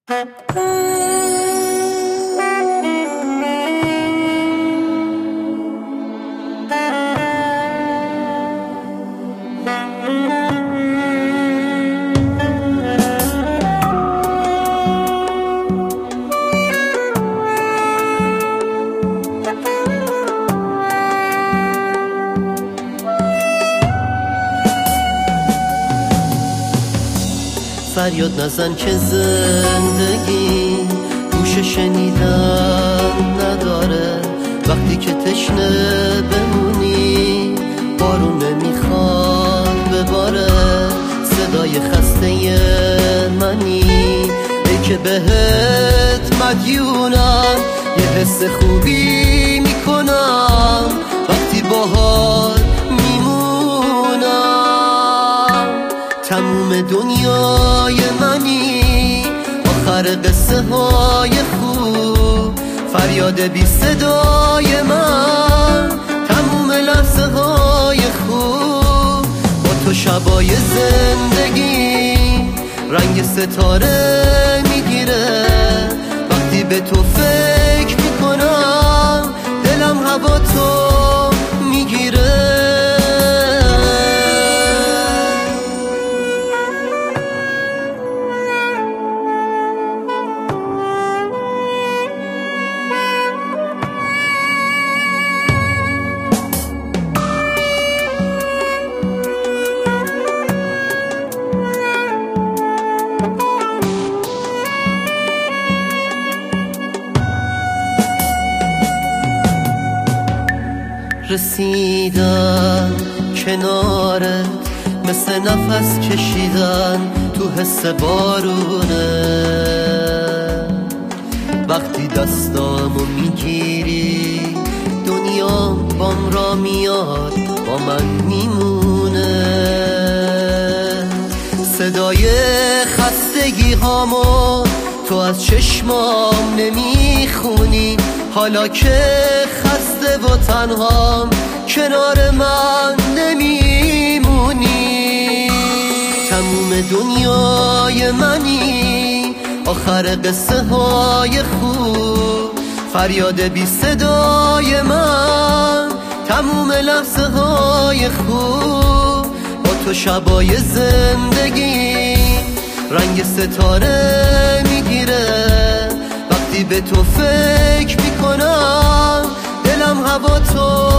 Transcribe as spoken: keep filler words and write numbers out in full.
فریاد نزن که زندگی گوش شنیدن نداره. وقتی که تشنه بمونی بارون نمیخواد بباره. صدای خسته منی ای که بهت مدیونم. یه حس خوبی میکنم وقتی باهات میمونم. تموم دنیای منی آخر قصه های خوب. فریاد بی صدای من تموم لحظه های خوب. با تو شبای زندگی رنگ ستاره میگیره. وقتی به تو فکر میکنم دلم هوا تو میگیره. رسیدن کنارت مثل نفس کشیدن تو حس بارونه. وقتی دستامو میگیری دنیا بام را میاد با من میمونه. صدای خستگی هامو تو از چشمام نمیخونی. حالا که خسته و تنهام کنار من نمیمونی. تموم دنیای منی آخر قصه های خوب. فریاد بی صدای من تموم لحظه های خوب. با تو شبای زندگی رنگ ستاره میگیره. وقتی به تو فکر میکنم دلم هوا تو